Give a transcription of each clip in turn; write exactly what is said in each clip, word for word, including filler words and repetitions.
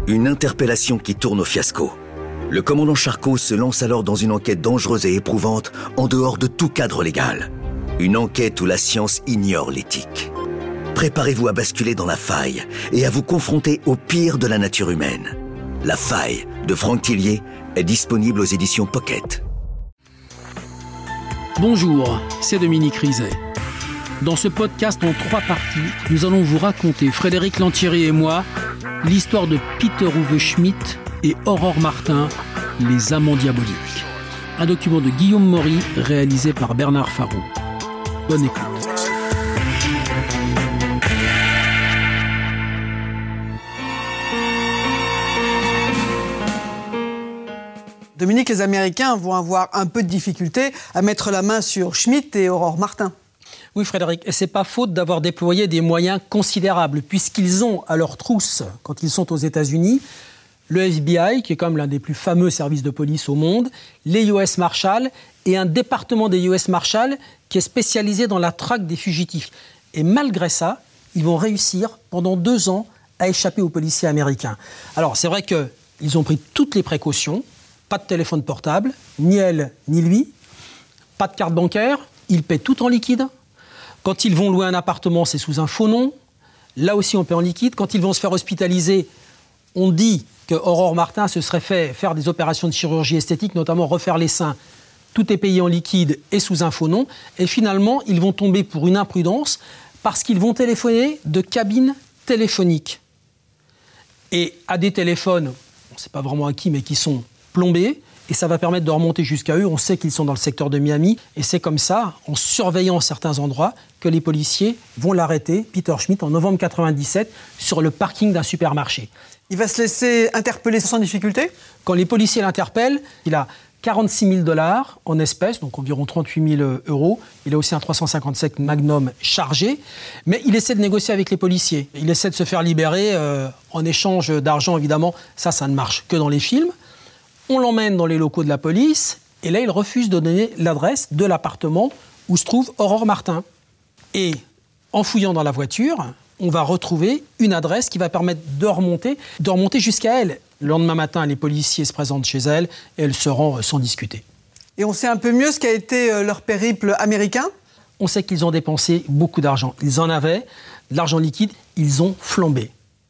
Une interpellation qui tourne au fiasco. Le commandant Charcot se lance alors dans une enquête dangereuse et éprouvante en dehors de tout cadre légal. Une enquête où la science ignore l'éthique. Préparez-vous à basculer dans la faille et à vous confronter au pire de la nature humaine. La faille de Franck Tillier est disponible aux éditions Pocket. Bonjour, c'est Dominique Rizet. Dans ce podcast en trois parties, nous allons vous raconter, Frédéric Lantieri et moi, l'histoire de Peter Uwe Schmidt et Aurore Martin, les amants diaboliques. Un document de Guillaume Maury, réalisé par Bernard Farou. Bonne écoute. Dominique, les Américains vont avoir un peu de difficulté à mettre la main sur Schmidt et Aurore Martin. Oui, Frédéric, et c'est pas faute d'avoir déployé des moyens considérables, puisqu'ils ont à leur trousse, quand ils sont aux États-Unis, le F B I, qui est comme l'un des plus fameux services de police au monde, les U S Marshals et un département des U S Marshals qui est spécialisé dans la traque des fugitifs. Et malgré ça, ils vont réussir pendant deux ans à échapper aux policiers américains. Alors, c'est vrai qu'ils ont pris toutes les précautions. Pas de téléphone portable, ni elle, ni lui. Pas de carte bancaire, ils paient tout en liquide. Quand ils vont louer un appartement, c'est sous un faux nom. Là aussi, on paie en liquide. Quand ils vont se faire hospitaliser, on dit que Aurore Martin se serait fait faire des opérations de chirurgie esthétique, notamment refaire les seins. Tout est payé en liquide et sous un faux nom. Et finalement, ils vont tomber pour une imprudence parce qu'ils vont téléphoner de cabines téléphoniques. Et à des téléphones, on ne sait pas vraiment à qui, mais qui sont plombés, et ça va permettre de remonter jusqu'à eux. On sait qu'ils sont dans le secteur de Miami, et c'est comme ça, en surveillant certains endroits, que les policiers vont l'arrêter, Peter Schmidt, en novembre quatre-vingt-dix-sept, sur le parking d'un supermarché. Il va se laisser interpeller sans difficulté ? Quand les policiers l'interpellent, il a quarante-six mille dollars en espèces, donc environ trente-huit mille euros. Il a aussi un trois cent cinquante-sept Magnum chargé, mais il essaie de négocier avec les policiers. Il essaie de se faire libérer euh, en échange d'argent, évidemment. Ça, ça ne marche que dans les films. On l'emmène dans les locaux de la police, et là, il refuse de donner l'adresse de l'appartement où se trouve Aurore Martin. Et en fouillant dans la voiture, on va retrouver une adresse qui va permettre de remonter, de remonter jusqu'à elle. Le lendemain matin, les policiers se présentent chez elle, et elle se rend sans discuter. Et on sait un peu mieux ce qu'a été leur périple américain ? On sait qu'ils ont dépensé beaucoup d'argent. Ils en avaient, de l'argent liquide, ils ont flambé.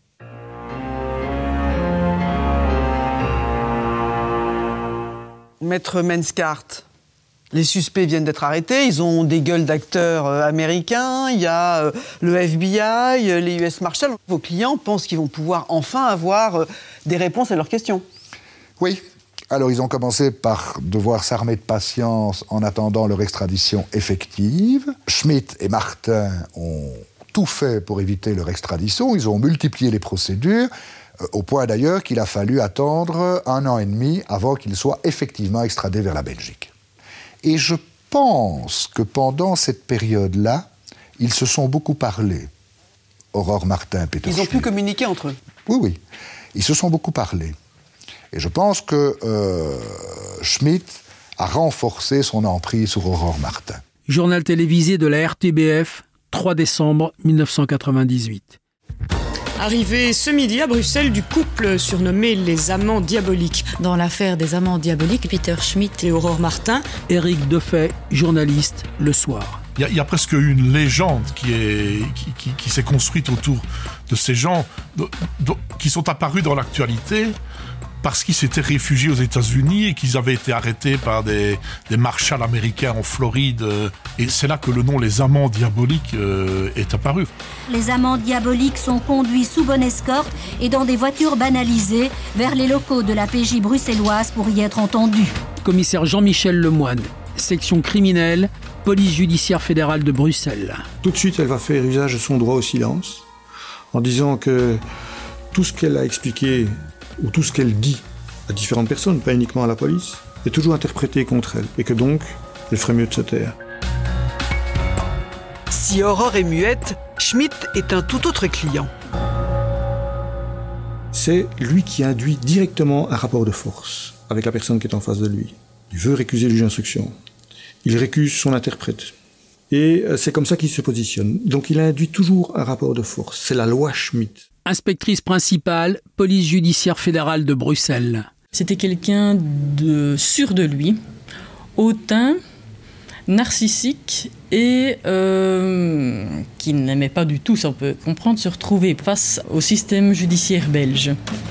Maître Menskart, les suspects viennent d'être arrêtés, ils ont des gueules d'acteurs euh, américains, il y a euh, le F B I, euh, les U S Marshals. Vos clients pensent qu'ils vont pouvoir enfin avoir euh, des réponses à leurs questions. Oui. Alors, ils ont commencé par devoir s'armer de patience en attendant leur extradition effective. Schmidt et Martin ont tout fait pour éviter leur extradition. Ils ont multiplié les procédures, euh, au point d'ailleurs qu'il a fallu attendre un an et demi avant qu'ils soient effectivement extradés vers la Belgique. Et je pense que pendant cette période-là, ils se sont beaucoup parlé. Aurore Martin, Peter Schmidt. Ils ont pu communiquer entre eux. Oui, oui. Ils se sont beaucoup parlé. Et je pense que euh, Schmidt a renforcé son emprise sur Aurore Martin. Journal télévisé de la R T B F, trois décembre mille neuf cent quatre-vingt-dix-huit. Arrivé ce midi à Bruxelles du couple surnommé les amants diaboliques. Dans l'affaire des amants diaboliques, Peter Schmidt et Aurore Martin. Éric Defay, journaliste, Le Soir. Il y, y a presque une légende qui, est, qui, qui, qui s'est construite autour de ces gens de, de, qui sont apparus dans l'actualité parce qu'ils s'étaient réfugiés aux États-Unis et qu'ils avaient été arrêtés par des, des marshals américains en Floride. Et c'est là que le nom les amants diaboliques euh, est apparu. Les amants diaboliques sont conduits sous bonne escorte et dans des voitures banalisées vers les locaux de la P J bruxelloise pour y être entendus. Commissaire Jean-Michel Lemoine, section criminelle, police judiciaire fédérale de Bruxelles. Tout de suite, elle va faire usage de son droit au silence en disant que tout ce qu'elle a expliqué ou tout ce qu'elle dit à différentes personnes, pas uniquement à la police, est toujours interprété contre elle, et que donc, elle ferait mieux de se taire. Si Aurore est muette, Schmidt est un tout autre client. C'est lui qui induit directement un rapport de force avec la personne qui est en face de lui. Il veut récuser le juge d'instruction. Il récuse son interprète. Et c'est comme ça qu'il se positionne. Donc il induit toujours un rapport de force. C'est la loi Schmidt. Inspectrice principale, police judiciaire fédérale de Bruxelles. C'était quelqu'un de sûr de lui, hautain, narcissique et euh, qui n'aimait pas du tout, ça on peut comprendre, se retrouver face au système judiciaire belge.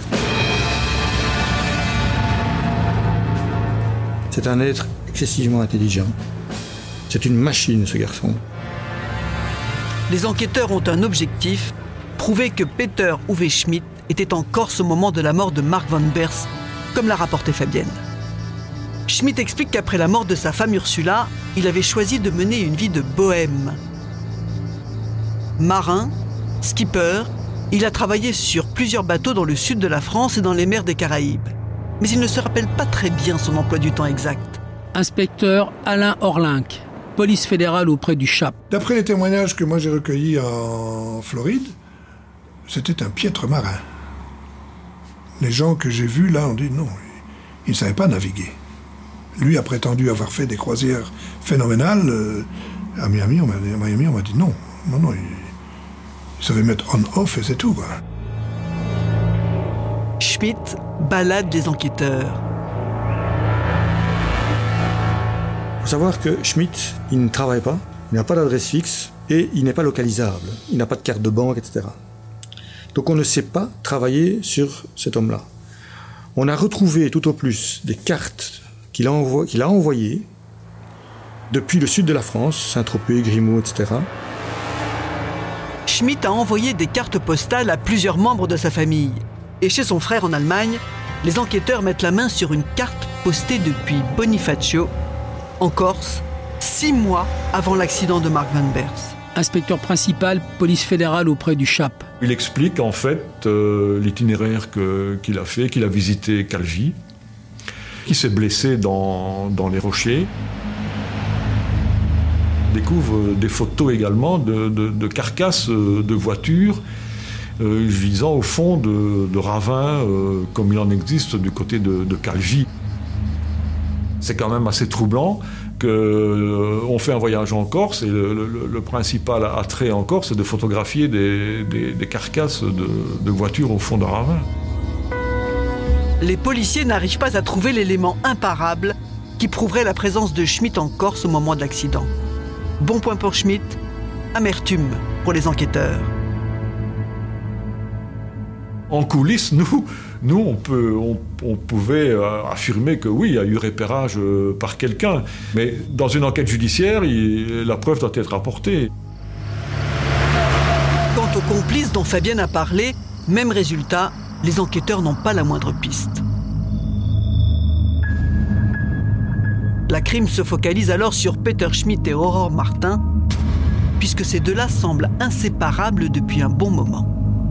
C'est un être excessivement intelligent. C'est une machine, ce garçon. Les enquêteurs ont un objectif, prouver que Peter Uwe Schmidt était en Corse au moment de la mort de Mark Van Beers, comme l'a rapporté Fabienne. Schmidt explique qu'après la mort de sa femme Ursula, il avait choisi de mener une vie de bohème. Marin, skipper, il a travaillé sur plusieurs bateaux dans le sud de la France et dans les mers des Caraïbes. Mais il ne se rappelle pas très bien son emploi du temps exact. Inspecteur Alain Orlinck, police fédérale auprès du C H A P. D'après les témoignages que moi j'ai recueillis en Floride, c'était un piètre marin. Les gens que j'ai vus là ont dit non, il ne savait pas naviguer. Lui a prétendu avoir fait des croisières phénoménales. Euh, à Miami, on m'a dit, à Miami, on m'a dit non, non, non, il, il savait mettre on-off et c'est tout, quoi. Schmidt balade les enquêteurs. Il faut savoir que Schmidt, il ne travaille pas, il n'a pas d'adresse fixe et il n'est pas localisable. Il n'a pas de carte de banque, et cetera. Donc on ne sait pas travailler sur cet homme-là. On a retrouvé tout au plus des cartes qu'il a, envo- qu'il a envoyées depuis le sud de la France, Saint-Tropez, Grimaud, et cetera. Schmidt a envoyé des cartes postales à plusieurs membres de sa famille. Et chez son frère en Allemagne, les enquêteurs mettent la main sur une carte postée depuis Bonifacio, en Corse, six mois avant l'accident de Mark Van Beers. Inspecteur principal, police fédérale auprès du C H A P. Il explique en fait euh, l'itinéraire que, qu'il a fait, qu'il a visité Calvi, qu'il s'est blessé dans, dans les rochers. Il découvre des photos également de, de, de carcasses de voitures euh, gisant au fond de, de ravins, euh, comme il en existe du côté de, de Calvi. C'est quand même assez troublant qu'on euh, fait un voyage en Corse et le, le, le principal attrait en Corse, c'est de photographier des, des, des carcasses de, de voitures au fond de ravins. Les policiers n'arrivent pas à trouver l'élément imparable qui prouverait la présence de Schmidt en Corse au moment de l'accident. Bon point pour Schmidt, amertume pour les enquêteurs. En coulisses, nous, nous on, peut, on, on pouvait euh, affirmer que oui, il y a eu repérage euh, par quelqu'un. Mais dans une enquête judiciaire, il, la preuve doit être apportée. Quant aux complices dont Fabienne a parlé, même résultat, les enquêteurs n'ont pas la moindre piste. La crime se focalise alors sur Peter Schmidt et Aurore Martin, puisque ces deux-là semblent inséparables depuis un bon moment.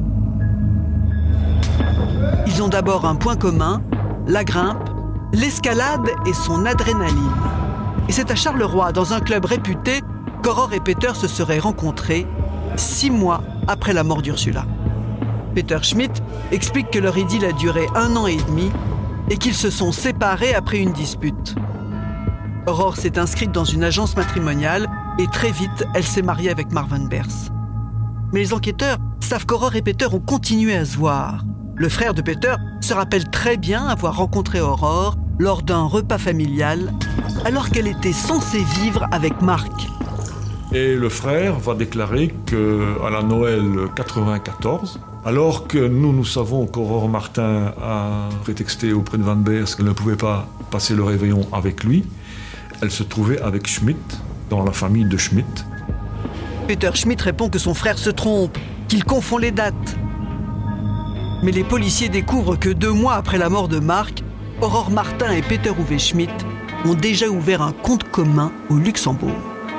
Ils ont d'abord un point commun, la grimpe, l'escalade et son adrénaline. Et c'est à Charleroi, dans un club réputé, qu'Aurore et Peter se seraient rencontrés six mois après la mort d'Ursula. Peter Schmidt explique que leur idylle a duré un an et demi et qu'ils se sont séparés après une dispute. Aurore s'est inscrite dans une agence matrimoniale et très vite, elle s'est mariée avec Mark Van Beers. Mais les enquêteurs savent qu'Aurore et Peter ont continué à se voir. Le frère de Peter se rappelle très bien avoir rencontré Aurore lors d'un repas familial alors qu'elle était censée vivre avec Mark. Et le frère va déclarer qu'à la Noël quatre-vingt-quatorze, alors que nous, nous savons qu'Aurore Martin a prétexté auprès de Van Beers qu'elle ne pouvait pas passer le réveillon avec lui, elle se trouvait avec Schmidt, dans la famille de Schmidt. Peter Schmidt répond que son frère se trompe, qu'il confond les dates. Mais les policiers découvrent que deux mois après la mort de Mark, Aurore Martin et Peter Uwe Schmidt ont déjà ouvert un compte commun au Luxembourg.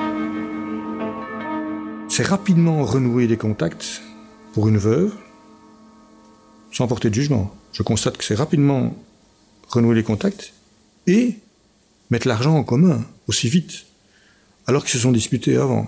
C'est rapidement renouer des contacts pour une veuve, sans porter de jugement. Je constate que c'est rapidement renouer les contacts et mettre l'argent en commun aussi vite, alors qu'ils se sont disputés avant.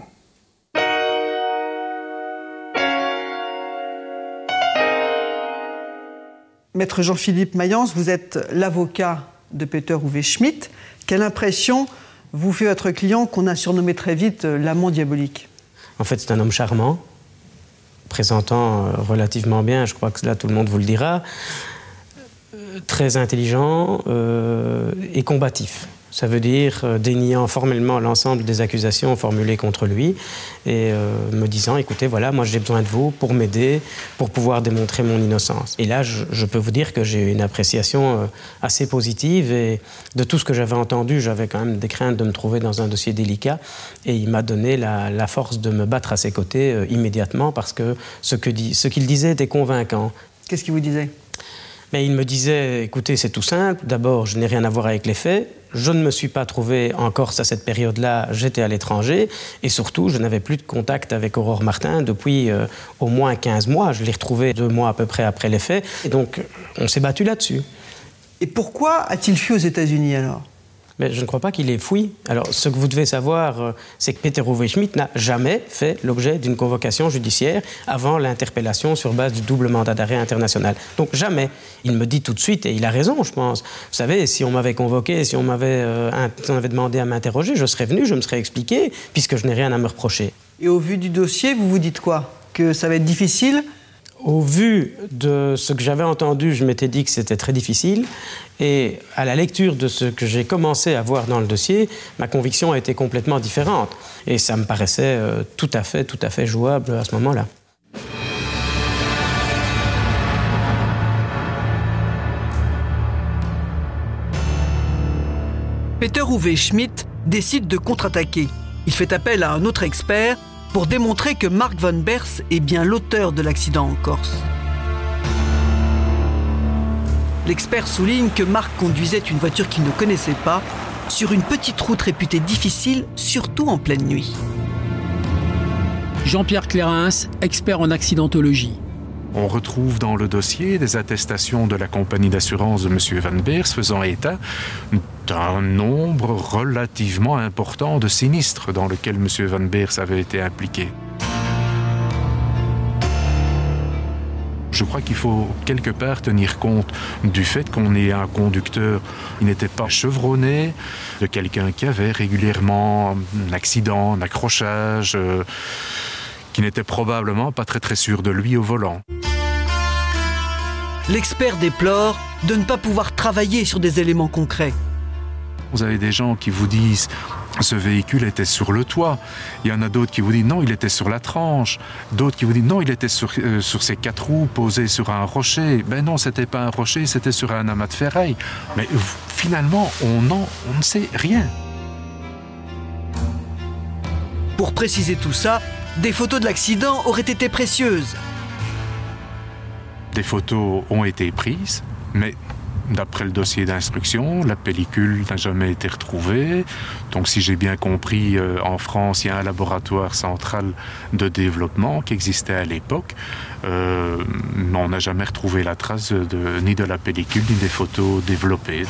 Maître Jean-Philippe Mayence, vous êtes l'avocat de Peter Uwe Schmidt. Quelle impression vous fait votre client qu'on a surnommé très vite l'amant diabolique ? En fait, c'est un homme charmant, présentant relativement bien, je crois que là tout le monde vous le dira, très intelligent euh, et combatif. Ça veut dire euh, déniant formellement l'ensemble des accusations formulées contre lui et euh, me disant, écoutez, voilà, moi j'ai besoin de vous pour m'aider, pour pouvoir démontrer mon innocence. Et là, je, je peux vous dire que j'ai eu une appréciation euh, assez positive et de tout ce que j'avais entendu, j'avais quand même des craintes de me trouver dans un dossier délicat et il m'a donné la, la force de me battre à ses côtés euh, immédiatement parce que ce, que dit, ce qu'il disait était convaincant. Qu'est-ce qu'il vous disait ? Mais il me disait, écoutez, c'est tout simple. D'abord, je n'ai rien à voir avec les faits. Je ne me suis pas trouvé en Corse à cette période-là. J'étais à l'étranger. Et surtout, je n'avais plus de contact avec Aurore Martin depuis euh, au moins quinze mois. Je l'ai retrouvée deux mois à peu près après les faits. Et donc, on s'est battu là-dessus. Et pourquoi a-t-il fui aux États-Unis alors ? Mais je ne crois pas qu'il ait fui. Alors, ce que vous devez savoir, c'est que Peter Uwe Schmidt n'a jamais fait l'objet d'une convocation judiciaire avant l'interpellation sur base du double mandat d'arrêt international. Donc, jamais. Il me dit tout de suite, et il a raison, je pense. Vous savez, si on m'avait convoqué, si on m'avait, euh, si on avait demandé à m'interroger, je serais venu, je me serais expliqué, puisque je n'ai rien à me reprocher. Et au vu du dossier, vous vous dites quoi ? Que ça va être difficile ? Au vu de ce que j'avais entendu, je m'étais dit que c'était très difficile. Et à la lecture de ce que j'ai commencé à voir dans le dossier, ma conviction a été complètement différente. Et ça me paraissait euh, tout à fait, tout à fait jouable à ce moment-là. Peter Uwe Schmidt décide de contre-attaquer. Il fait appel à un autre expert pour démontrer que Mark Van Beers est bien l'auteur de l'accident en Corse. L'expert souligne que Mark conduisait une voiture qu'il ne connaissait pas sur une petite route réputée difficile, surtout en pleine nuit. Jean-Pierre Clérins, expert en accidentologie. On retrouve dans le dossier des attestations de la compagnie d'assurance de M. Van Beers faisant état d'un nombre relativement important de sinistres dans lesquels M. Van Beers avait été impliqué. Je crois qu'il faut quelque part tenir compte du fait qu'on ait un conducteur qui n'était pas chevronné, de quelqu'un qui avait régulièrement un accident, un accrochage, euh, qui n'était probablement pas très très sûr de lui au volant. L'expert déplore de ne pas pouvoir travailler sur des éléments concrets. Vous avez des gens qui vous disent « ce véhicule était sur le toit ». Il y en a d'autres qui vous disent « non, il était sur la tranche ». D'autres qui vous disent « non, il était sur, euh, sur ses quatre roues, posé sur un rocher ». Ben non, c'était pas un rocher, c'était sur un amas de ferraille. Mais finalement, on, en, on ne sait rien. Pour préciser tout ça, des photos de l'accident auraient été précieuses. Des photos ont été prises, mais d'après le dossier d'instruction, la pellicule n'a jamais été retrouvée. Donc si j'ai bien compris, euh, en France, il y a un laboratoire central de développement qui existait à l'époque. Euh, mais on n'a jamais retrouvé la trace de, ni de la pellicule, ni des photos développées.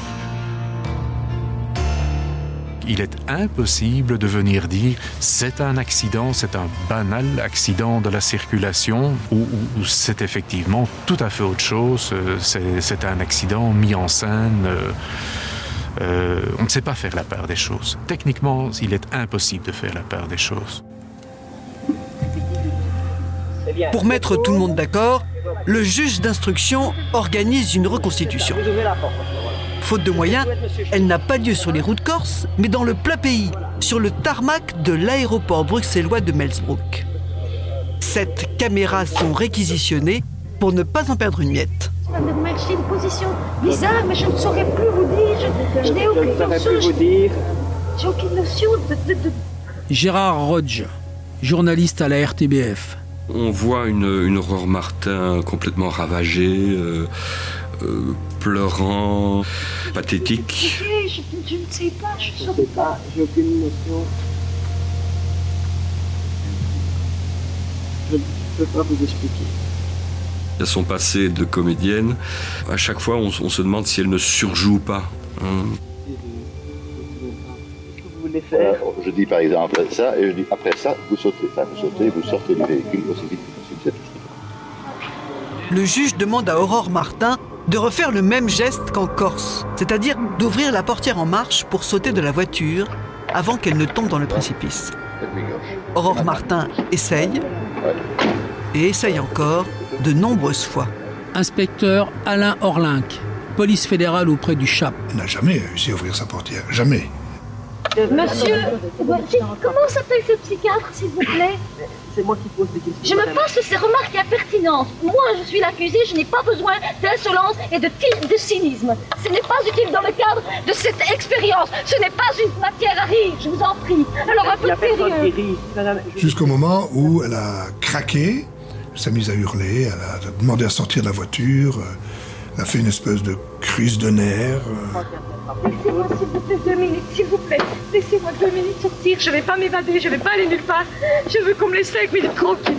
Il est impossible de venir dire c'est un accident, c'est un banal accident de la circulation ou, ou, ou c'est effectivement tout à fait autre chose, c'est, c'est un accident mis en scène. Euh, euh, on ne sait pas faire la part des choses. Techniquement, il est impossible de faire la part des choses. Pour mettre tout le monde d'accord, le juge d'instruction organise une reconstitution. Faute de moyens, elle n'a pas lieu sur les routes corses, mais dans le plat pays, sur le tarmac de l'aéroport bruxellois de Melsbrook. Sept caméras sont réquisitionnées pour ne pas en perdre une miette. J'ai une position bizarre, mais je ne saurais plus vous dire. Je, je n'ai aucune notion. Plus vous dire. J'ai aucune notion de, de, de... Gérard Rodge, journaliste à la R T B F. On voit une, une Aurore Martin complètement ravagée, euh, euh, pleurant, pathétique. Je, je, je ne sais pas, je ne saurais pas. J'ai aucune notion. Je ne peux pas vous expliquer. Il y a son passé de comédienne. À chaque fois, on, on se demande si elle ne surjoue pas. Hein. Faire. Je dis par exemple ça, et je dis après ça, vous sautez, enfin, vous sautez, vous sortez du véhicule aussi vite que possible, c'est tout ce qu'il faut. Le juge demande à Aurore Martin de refaire le même geste qu'en Corse, c'est-à-dire d'ouvrir la portière en marche pour sauter de la voiture avant qu'elle ne tombe dans le précipice. Aurore Martin essaye, et essaye encore de nombreuses fois. Inspecteur Alain Orlinck, police fédérale auprès du C H A P. Il n'a jamais réussi à ouvrir sa portière, jamais. Monsieur, comment s'appelle ce psychiatre, s'il vous plaît? C'est moi qui pose des questions. Je me passe de ces remarques impertinentes. Moi, je suis l'accusé, je n'ai pas besoin d'insolence et de, de cynisme. Ce n'est pas utile dans le cadre de cette expérience. Ce n'est pas une matière à rire, je vous en prie. Alors un peu de sérieux. Jusqu'au moment où elle a craqué, elle s'est mise à hurler, elle a demandé à sortir de la voiture, elle a fait une espèce de crise de nerfs. Laissez-moi, s'il vous plaît, deux minutes, s'il vous plaît. Laissez-moi deux minutes sortir. Je ne vais pas m'évader, je ne vais pas aller nulle part. Je veux qu'on me laisse cinq minutes tranquille.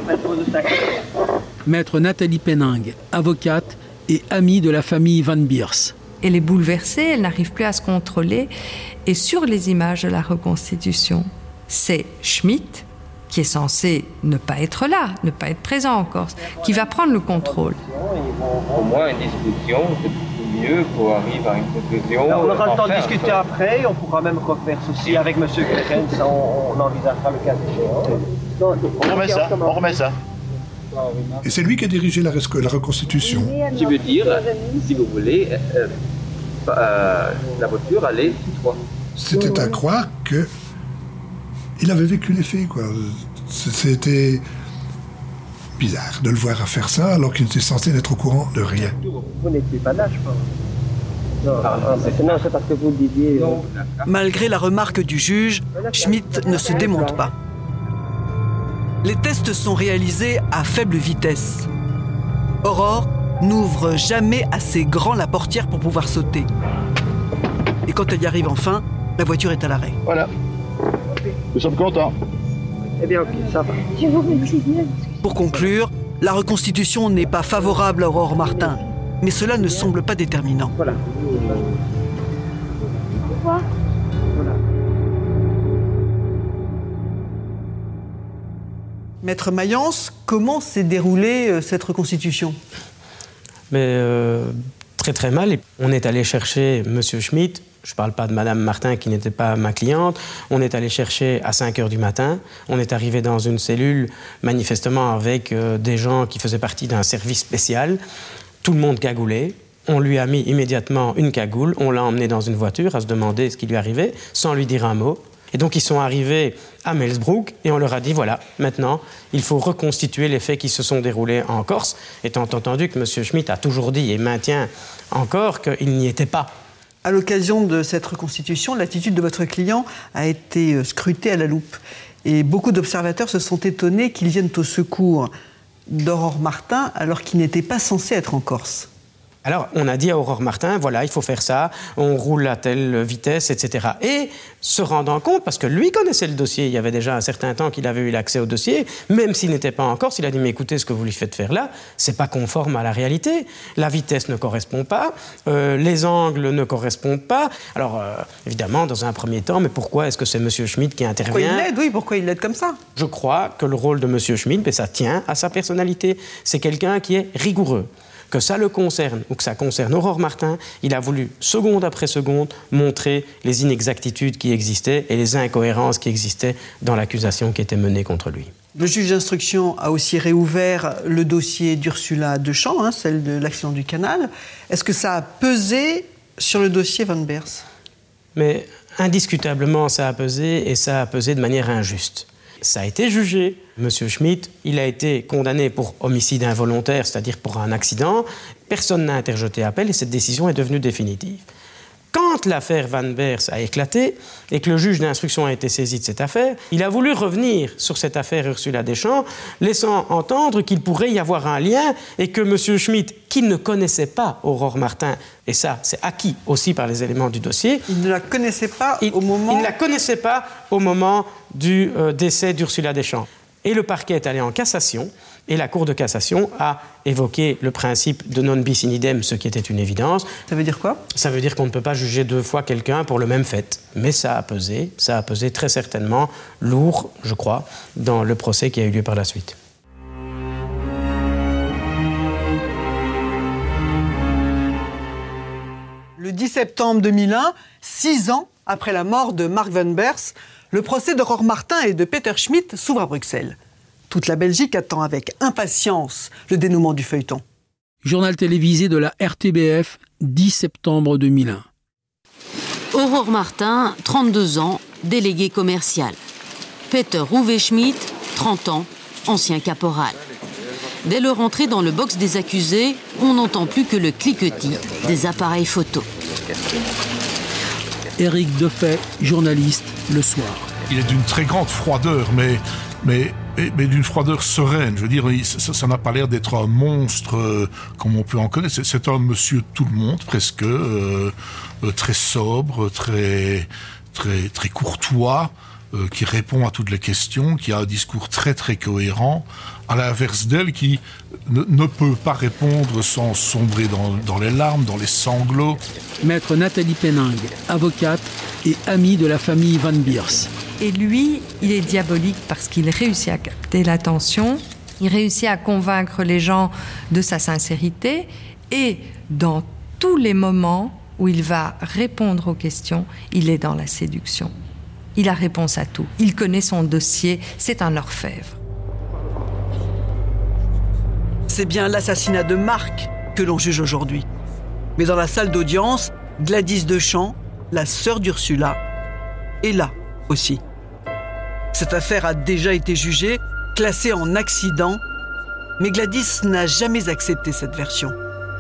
Maître Nathalie Penning, avocate et amie de la famille Van Beers. Elle est bouleversée, elle n'arrive plus à se contrôler. Et sur les images de la reconstitution, c'est Schmitt, qui est censé ne pas être là, ne pas être présent en Corse, qui va prendre le contrôle. Au moins une discussion, c'est mieux pour arriver à une conclusion. Alors, on aura le temps de Enfin, discuter après, on pourra même refaire ceci avec M. Clemens, on, on envisagera le cas échéant. On remet ça, on remet ça. Et c'est lui qui a dirigé la, res- la reconstitution. Qui veut dire, si vous voulez, euh, euh, la voiture allait tout droit. C'était à croire que il avait vécu les faits, quoi. C'était bizarre de le voir à faire ça alors qu'il était censé n'être au courant de rien. Vous n'étiez pas là, je pense. Non, c'est, non, c'est parce que vous le disiez. Malgré la remarque du juge, Schmitt ne se démonte pas. Les tests sont réalisés à faible vitesse. Aurore n'ouvre jamais assez grand la portière pour pouvoir sauter. Et quand elle y arrive enfin, la voiture est à l'arrêt. Voilà. Nous sommes contents. Eh bien, ok, ça va. Je vous remercie bien. Pour conclure, la reconstitution n'est pas favorable à Aurore Martin, mais cela ne semble pas déterminant. Voilà. Pourquoi? Maître Mayence, comment s'est déroulée euh, cette reconstitution? Mais euh, très très mal. On est allé chercher M. Schmitt. Je ne parle pas de Mme Martin qui n'était pas ma cliente. On est allé chercher à cinq heures du matin. On est arrivé dans une cellule, manifestement avec euh, des gens qui faisaient partie d'un service spécial. Tout le monde cagoulé. On lui a mis immédiatement une cagoule. On l'a emmené dans une voiture à se demander ce qui lui arrivait, sans lui dire un mot. Et donc ils sont arrivés à Melsbrook et on leur a dit, voilà, maintenant, il faut reconstituer les faits qui se sont déroulés en Corse, étant entendu que M. Schmitt a toujours dit et maintient encore qu'il n'y était pas. À l'occasion de cette reconstitution, l'attitude de votre client a été scrutée à la loupe. Et beaucoup d'observateurs se sont étonnés qu'il vienne au secours d'Aurore Martin alors qu'il n'était pas censé être en Corse. Alors, on a dit à Aurore Martin, voilà, il faut faire ça, on roule à telle vitesse, et cetera. Et se rendant compte, parce que lui connaissait le dossier, il y avait déjà un certain temps qu'il avait eu l'accès au dossier, même s'il n'était pas en Corse, il a dit, mais écoutez, ce que vous lui faites faire là, c'est pas conforme à la réalité. La vitesse ne correspond pas, euh, les angles ne correspondent pas. Alors, euh, évidemment, dans un premier temps, mais pourquoi est-ce que c'est M. Schmitt qui intervient? Pourquoi il l'aide, oui, pourquoi il l'aide comme ça? Je crois que le rôle de M. Schmitt, mais ça tient à sa personnalité, c'est quelqu'un qui est rigoureux. Que ça le concerne ou que ça concerne Aurore Martin, il a voulu, seconde après seconde, montrer les inexactitudes qui existaient et les incohérences qui existaient dans l'accusation qui était menée contre lui. Le juge d'instruction a aussi réouvert le dossier d'Ursula Dechamps, hein, celle de l'accident du canal. Est-ce que ça a pesé sur le dossier Van Beers? Mais indiscutablement, ça a pesé et ça a pesé de manière injuste. Ça a été jugé. M. Schmitt, il a été condamné pour homicide involontaire, c'est-à-dire pour un accident. Personne n'a interjeté appel et cette décision est devenue définitive. Quand l'affaire Van Beers a éclaté et que le juge d'instruction a été saisi de cette affaire, il a voulu revenir sur cette affaire Ursula Dechamps, laissant entendre qu'il pourrait y avoir un lien et que M. Schmitt, qui ne connaissait pas Aurore Martin, et ça, c'est acquis aussi par les éléments du dossier... Il ne la connaissait pas il, au moment... Il ne la connaissait pas au moment du euh, décès d'Ursula Dechamps. Et le parquet est allé en cassation, et la Cour de cassation a évoqué le principe de non bis in idem, ce qui était une évidence. Ça veut dire quoi? Ça veut dire qu'on ne peut pas juger deux fois quelqu'un pour le même fait. Mais ça a pesé, ça a pesé très certainement lourd, je crois, dans le procès qui a eu lieu par la suite. Le dix septembre deux mille un, six ans après la mort de Mark Van Beers, le procès d'Aurore Martin et de Peter Schmitt s'ouvre à Bruxelles. Toute la Belgique attend avec impatience le dénouement du feuilleton. Journal télévisé de la R T B F, dix septembre deux mille un. Aurore Martin, trente-deux ans, délégué commercial. Peter Uwe Schmidt, trente ans, ancien caporal. Dès leur entrée dans le box des accusés, on n'entend plus que le cliquetis des appareils photo. Éric Defay, journaliste, Le Soir. Il est d'une très grande froideur, mais, mais, mais, mais d'une froideur sereine. Je veux dire, ça, ça n'a pas l'air d'être un monstre euh, comme on peut en connaître. C'est, c'est un monsieur tout le monde, presque, euh, euh, très sobre, très, très, très courtois, euh, qui répond à toutes les questions, qui a un discours très très cohérent, à l'inverse d'elle qui ne, ne peut pas répondre sans sombrer dans, dans les larmes, dans les sanglots. Maître Nathalie Penning, avocate et amie de la famille Van Beers. Et lui, il est diabolique parce qu'il réussit à capter l'attention, il réussit à convaincre les gens de sa sincérité, et dans tous les moments où il va répondre aux questions, il est dans la séduction. Il a réponse à tout. Il connaît son dossier, c'est un orfèvre. C'est bien l'assassinat de Marc que l'on juge aujourd'hui. Mais dans la salle d'audience, Gladys Dechamps, la sœur d'Ursula, est là aussi. Cette affaire a déjà été jugée, classée en accident, mais Gladys n'a jamais accepté cette version.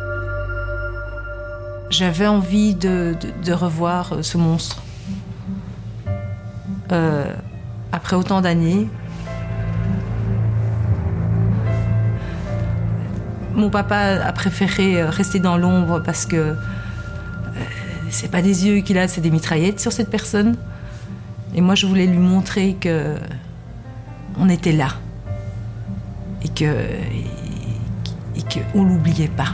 J'avais envie de, de, de revoir ce monstre. Euh, après autant d'années, mon papa a préféré rester dans l'ombre parce que euh, c'est pas des yeux qu'il a, c'est des mitraillettes sur cette personne. Et moi, je voulais lui montrer que on était là et que et, et que on l'oubliait pas.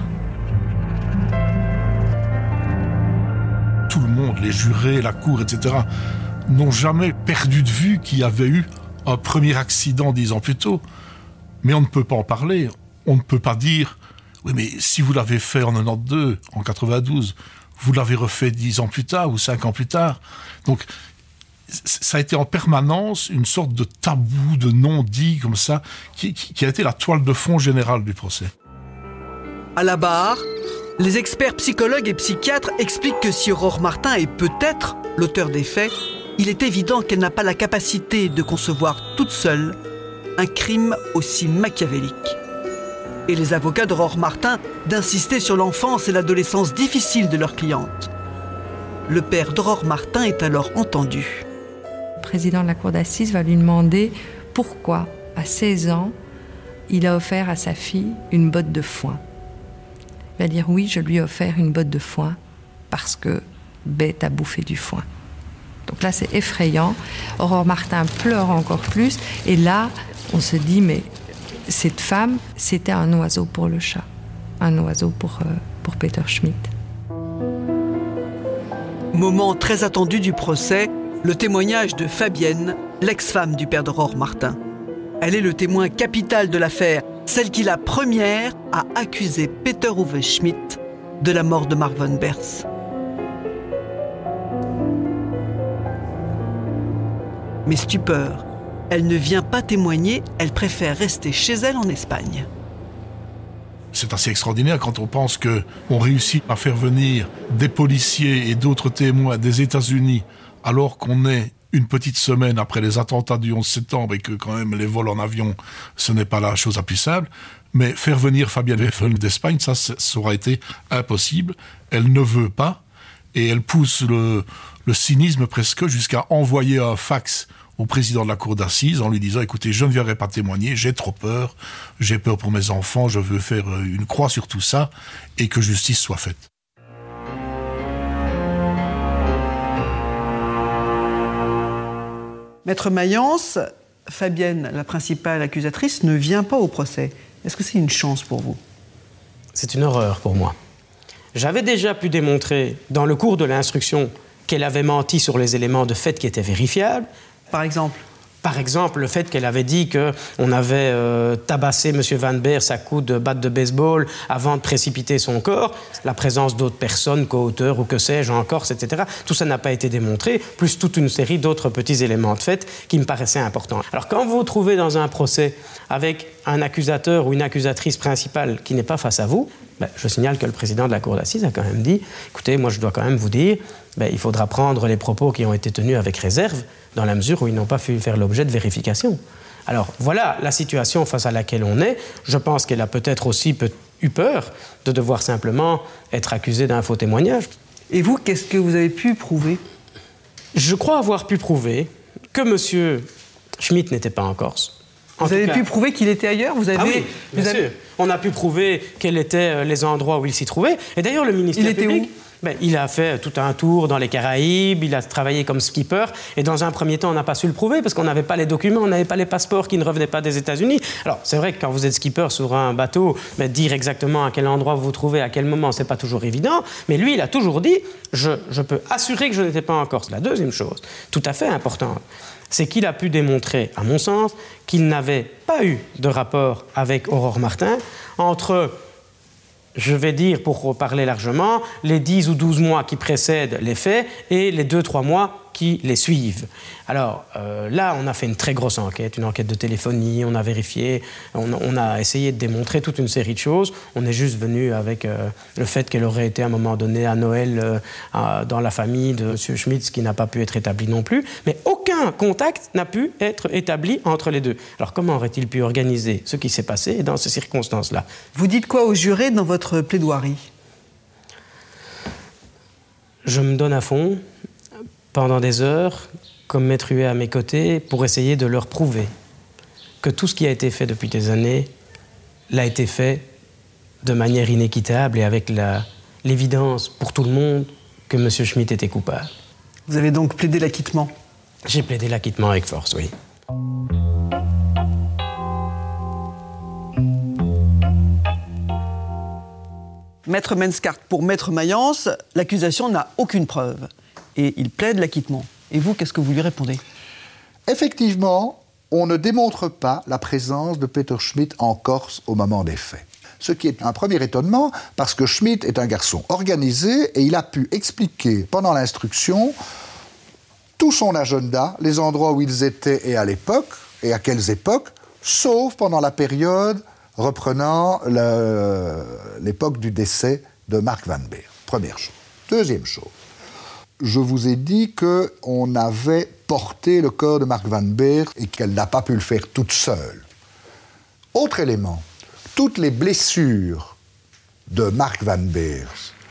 Tout le monde, les jurés, la cour, et cetera, n'ont jamais perdu de vue qu'il y avait eu un premier accident dix ans plus tôt. Mais on ne peut pas en parler. On ne peut pas dire « Oui, mais si vous l'avez fait en quatre-vingt-douze, en quatre-vingt-douze, vous l'avez refait dix ans plus tard ou cinq ans plus tard. » Donc, ça a été en permanence une sorte de tabou, de non-dit comme ça, qui, qui, qui a été la toile de fond générale du procès. À la barre, les experts psychologues et psychiatres expliquent que si Aurore Martin est peut-être l'auteur des faits, il est évident qu'elle n'a pas la capacité de concevoir toute seule un crime aussi machiavélique. Et les avocats d'Aurore Martin d'insister sur l'enfance et l'adolescence difficiles de leur cliente. Le père d'Aurore Martin est alors entendu. Le président de la cour d'assises va lui demander pourquoi, à seize ans, il a offert à sa fille une botte de foin. Il va dire oui, je lui ai offert une botte de foin parce que bête a bouffé du foin. Donc là, c'est effrayant. Aurore Martin pleure encore plus. Et là, on se dit, mais cette femme, c'était un oiseau pour le chat. Un oiseau pour, euh, pour Peter Schmidt. Moment très attendu du procès, le témoignage de Fabienne, l'ex-femme du père d'Aurore Martin. Elle est le témoin capital de l'affaire, celle qui la première a accusé Peter Uwe Schmidt de la mort de Marc Van Beers. Mais stupeur, elle ne vient pas témoigner, elle préfère rester chez elle en Espagne. C'est assez extraordinaire quand on pense qu'on réussit à faire venir des policiers et d'autres témoins des États-Unis alors qu'on est une petite semaine après les attentats du onze septembre et que quand même les vols en avion, ce n'est pas la chose la plus simple. Mais faire venir Fabienne Weffel d'Espagne, ça, ça aura été impossible. Elle ne veut pas et elle pousse le, le cynisme presque jusqu'à envoyer un fax au président de la cour d'assises en lui disant « Écoutez, je ne viendrai pas témoigner, j'ai trop peur, j'ai peur pour mes enfants, je veux faire une croix sur tout ça et que justice soit faite. » Maître Mayence, Fabienne, la principale accusatrice, ne vient pas au procès. Est-ce que c'est une chance pour vous ? C'est une horreur pour moi. J'avais déjà pu démontrer dans le cours de l'instruction qu'elle avait menti sur les éléments de fait qui étaient vérifiables. Par exemple ? Par exemple, le fait qu'elle avait dit qu'on avait euh, tabassé M. Van Beers à coups de batte de baseball avant de précipiter son corps, la présence d'autres personnes, co-auteurs ou que sais-je en Corse, et cetera. Tout ça n'a pas été démontré, plus toute une série d'autres petits éléments de fait qui me paraissaient importants. Alors quand vous vous trouvez dans un procès avec un accusateur ou une accusatrice principale qui n'est pas face à vous, ben, je signale que le président de la cour d'assises a quand même dit « Écoutez, moi je dois quand même vous dire, ben, il faudra prendre les propos qui ont été tenus avec réserve, dans la mesure où ils n'ont pas pu faire l'objet de vérification. » Alors voilà la situation face à laquelle on est. Je pense qu'elle a peut-être aussi peut- eu peur de devoir simplement être accusée d'un faux témoignage. Et vous, qu'est-ce que vous avez pu prouver ? Je crois avoir pu prouver que M. Schmitt n'était pas en Corse. En vous avez cas, pu prouver qu'il était ailleurs ? Vous avez, ah oui, bien vous avez... sûr. On a pu prouver quels étaient les endroits où il s'y trouvait. Et d'ailleurs, le ministère il était public... où ? Ben, il a fait tout un tour dans les Caraïbes, il a travaillé comme skipper, et dans un premier temps, on n'a pas su le prouver parce qu'on n'avait pas les documents, on n'avait pas les passeports qui ne revenaient pas des États-Unis. Alors, c'est vrai que quand vous êtes skipper sur un bateau, ben, dire exactement à quel endroit vous vous trouvez, à quel moment, c'est pas toujours évident, mais lui, il a toujours dit je, je peux assurer que je n'étais pas en Corse. La deuxième chose, tout à fait importante, c'est qu'il a pu démontrer, à mon sens, qu'il n'avait pas eu de rapport avec Aurore Martin entre... je vais dire, pour parler largement, les dix ou douze mois qui précèdent les faits et les deux trois mois qui les suivent. Alors euh, là, on a fait une très grosse enquête, une enquête de téléphonie, on a vérifié, on, on a essayé de démontrer toute une série de choses. On est juste venu avec euh, le fait qu'elle aurait été à un moment donné à Noël euh, à, dans la famille de M. Schmitt, ce qui n'a pas pu être établi non plus. Mais aucun contact n'a pu être établi entre les deux. Alors comment aurait-il pu organiser ce qui s'est passé dans ces circonstances-là ? Vous dites quoi aux jurés dans votre plaidoirie ? Je me donne à fond pendant des heures, comme maître huet à mes côtés, pour essayer de leur prouver que tout ce qui a été fait depuis des années l'a été fait de manière inéquitable et avec la, l'évidence pour tout le monde que M. Schmitt était coupable. Vous avez donc plaidé l'acquittement ? J'ai plaidé l'acquittement avec force, oui. Maître Menskart, pour Maître Mayence, l'accusation n'a aucune preuve. Et il plaide l'acquittement. Et vous, qu'est-ce que vous lui répondez ? Effectivement, on ne démontre pas la présence de Peter Schmitt en Corse au moment des faits. Ce qui est un premier étonnement, parce que Schmitt est un garçon organisé et il a pu expliquer pendant l'instruction tout son agenda, les endroits où ils étaient et à l'époque, et à quelles époques, sauf pendant la période reprenant le, l'époque du décès de Mark Van Beers. Première chose. Deuxième chose. Je vous ai dit qu'on avait porté le corps de Mark Van Beers et qu'elle n'a pas pu le faire toute seule. Autre élément, toutes les blessures de Mark Van Beers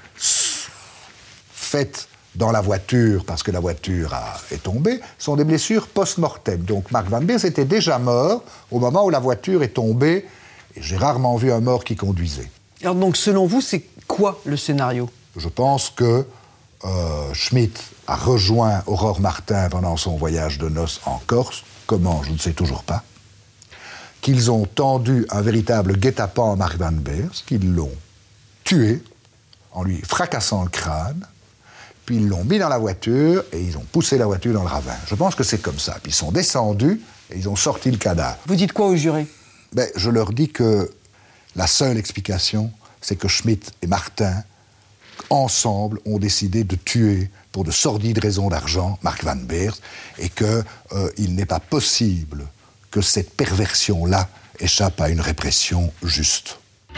faites dans la voiture, parce que la voiture a, est tombée, sont des blessures post-mortem. Donc Mark Van Beers était déjà mort au moment où la voiture est tombée, et j'ai rarement vu un mort qui conduisait. Alors donc, selon vous, c'est quoi le scénario ? Je pense que Euh, Schmitt a rejoint Aurore Martin pendant son voyage de noces en Corse. Comment, je ne sais toujours pas. Qu'ils ont tendu un véritable guet-apens à Mark Van Beers, qu'ils l'ont tué en lui fracassant le crâne, puis ils l'ont mis dans la voiture et ils ont poussé la voiture dans le ravin. Je pense que c'est comme ça. Puis ils sont descendus et ils ont sorti le cadavre. Vous dites quoi aux jurés ? Ben, je leur dis que la seule explication, c'est que Schmitt et Martin ensemble, ont décidé de tuer, pour de sordides raisons d'argent, Mark Van Beers, et qu'il euh, n'est pas possible que cette perversion-là échappe à une répression juste.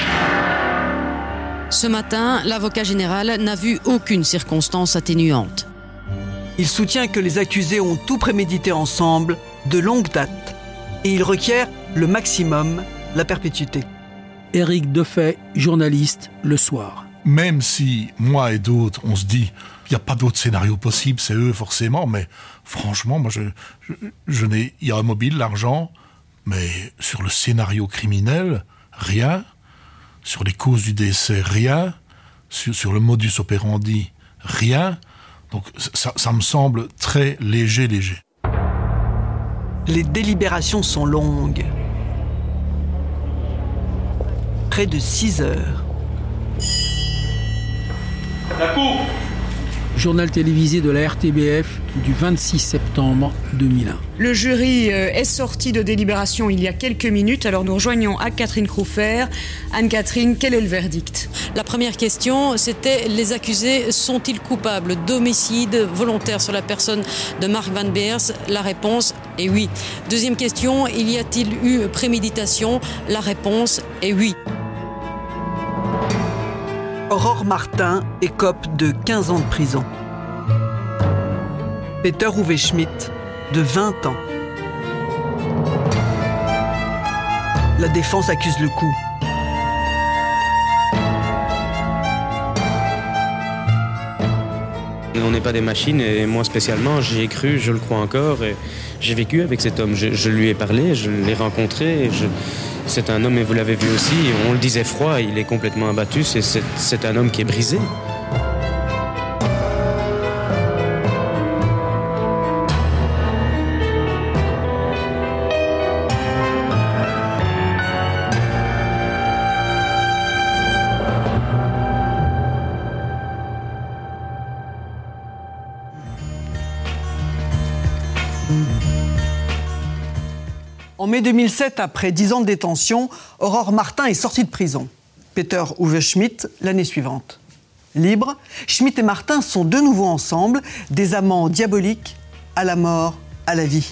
Ce matin, l'avocat général n'a vu aucune circonstance atténuante. Il soutient que les accusés ont tout prémédité ensemble, de longue date, et il requiert le maximum, la perpétuité. Éric Defay, journaliste, Le Soir. Même si, moi et d'autres, on se dit, il n'y a pas d'autre scénario possible, c'est eux forcément, mais franchement, moi, je, je, je n'ai, il y a un mobile, l'argent, mais sur le scénario criminel, rien. Sur les causes du décès, rien. Sur, sur le modus operandi, rien. Donc, ça, ça me semble très léger, léger. Les délibérations sont longues. Près de six heures. La cour. journal télévisé de la R T B F du vingt-six septembre deux mille un. Le jury est sorti de délibération il y a quelques minutes, alors nous rejoignons Anne-Catherine Crouffer. Anne-Catherine, quel est le verdict ? La première question, c'était les accusés sont-ils coupables d'homicide volontaire sur la personne de Mark Van Beers ? La réponse est oui. Deuxième question, il y a-t-il eu préméditation ? La réponse est oui. Aurore Martin écope de quinze ans de prison. Peter Uwe Schmidt, de vingt ans. La défense accuse le coup. On n'est pas des machines et moi spécialement, j'y ai cru, je le crois encore. Et j'ai vécu avec cet homme, je, je lui ai parlé, je l'ai rencontré. Et je... C'est un homme, et vous l'avez vu aussi, on le disait froid, il est complètement abattu, c'est, c'est, c'est un homme qui est brisé. En mai deux mille sept, après dix ans de détention, Aurore Martin est sortie de prison. Peter Uwe Schmidt l'année suivante. Libres, Schmidt et Martin sont de nouveau ensemble, des amants diaboliques, à la mort, à la vie.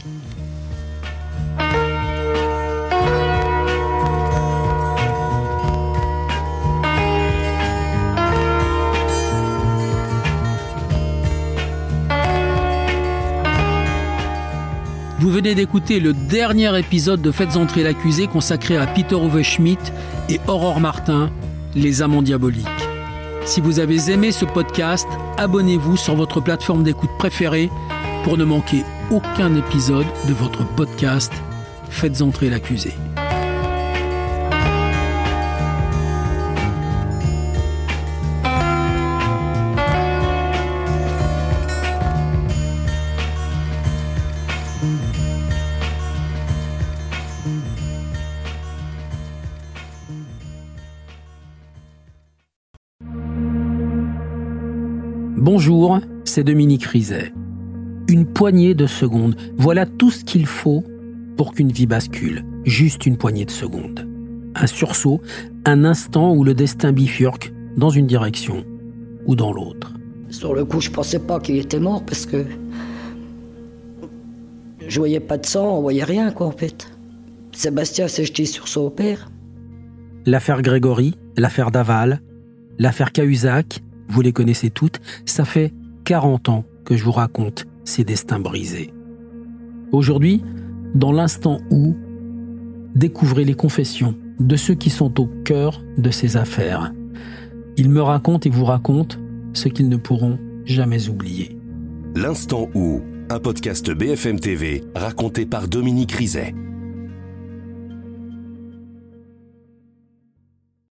Vous venez d'écouter le dernier épisode de Faites entrer l'accusé consacré à Peter Uwe Schmidt et Aurore Martin, les amants diaboliques. Si vous avez aimé ce podcast, abonnez-vous sur votre plateforme d'écoute préférée pour ne manquer aucun épisode de votre podcast Faites entrer l'accusé. Bonjour, c'est Dominique Rizet. Une poignée de secondes, voilà tout ce qu'il faut pour qu'une vie bascule. Juste une poignée de secondes. Un sursaut, un instant où le destin bifurque dans une direction ou dans l'autre. Sur le coup, je pensais pas qu'il était mort parce que je voyais pas de sang, on voyait rien quoi en fait. Sébastien s'est jeté sur son père. L'affaire Grégory, l'affaire Daval, l'affaire Cahuzac, vous les connaissez toutes, ça fait quarante ans que je vous raconte ces destins brisés. Aujourd'hui, dans l'instant où, découvrez les confessions de ceux qui sont au cœur de ces affaires. Ils me racontent et vous racontent ce qu'ils ne pourront jamais oublier. L'instant où, un podcast B F M T V raconté par Dominique Rizet.